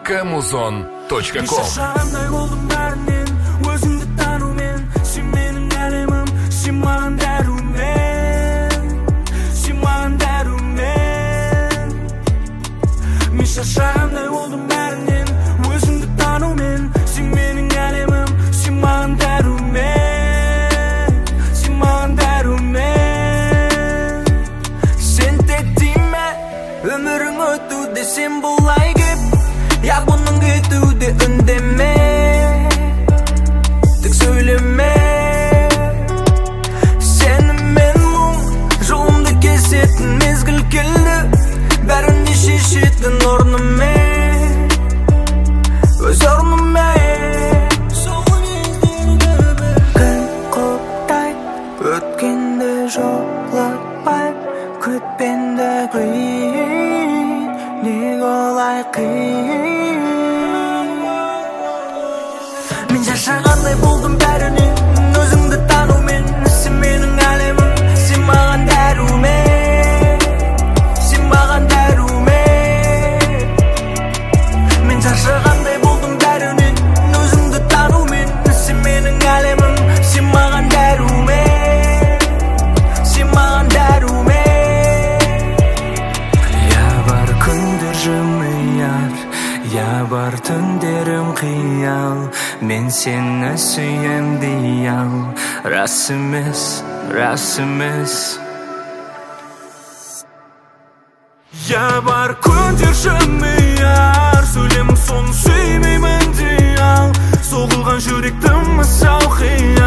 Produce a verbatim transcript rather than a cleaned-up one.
камузон точка ком. Шашағандай болдым бәрінен, өзіңді танумен. Сен менің әлемім, сен маған дәрумен, сен маған дәрумен. Мен шашағандай болдым бәрінен, өзіңді танумен. Сен менің әлемім, сен маған дәрумен, сен маған дәрумен. Сен тек тиме, өмірің өтуде сен бұлай кеп. Яқ бұның кетуде үндеме, тек сөйлеме. Сенімен мұң жолымды кесетін мезгіл келді, бәріне шешетін орнымен, өз орнымен. Күн құптай өткенді жолықпай, күтпенді қиын, неге олай қиын. Мен шаршағандай болдым бәрінен, өзіңді танумен. Сен менің әлемім, сен маған дәрумен, сен маған дәрумен. Мен шаршағандай болдым бәрінен, өзіңді танумен. Сен менің әлемім, сен маған дәрумен, сен маған дәрумен. Я бар күндер жымияр, я бар түндерім қиял. Мен сені сүйем deyал, рас емес, рас емес. Я бар күндер жымияр, сөйлемің соны сүймеймін deyал. Соғылған жүректім мысал қиял.